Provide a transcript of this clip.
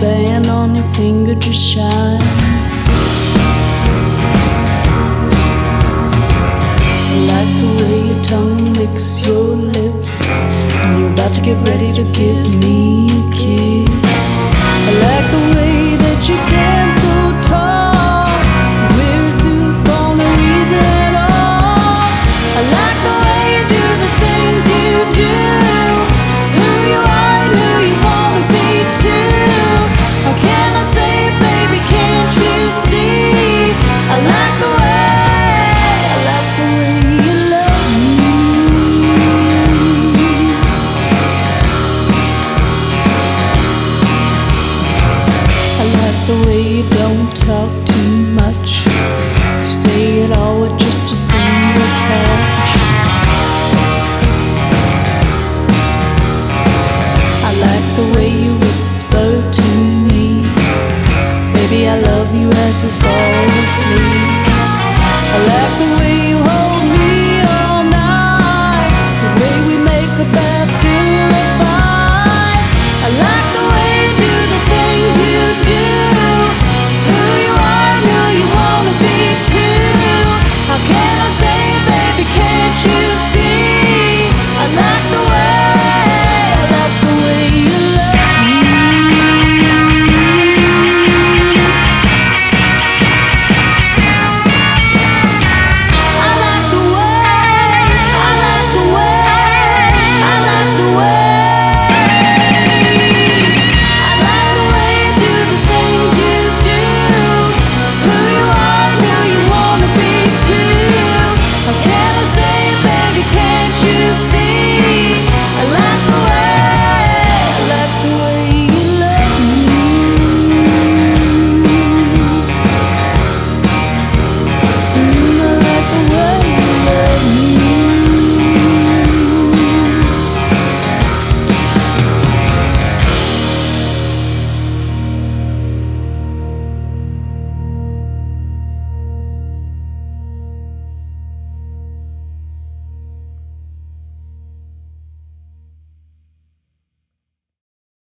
band on your finger to shine. I like the way your tongue licks your lips and you're about to get ready to give me a kiss. I like the way that you stand so tall, wear a suit for no reason at all. I like the way you do the things you do, who you are and who you wanna be too. How can I say it, baby, can't you see? I like the way you love me. I like the way you don't talk too much, you say it all with just a single touch. I like the way you whisper to me, baby, I love you as we fall asleep. I like the way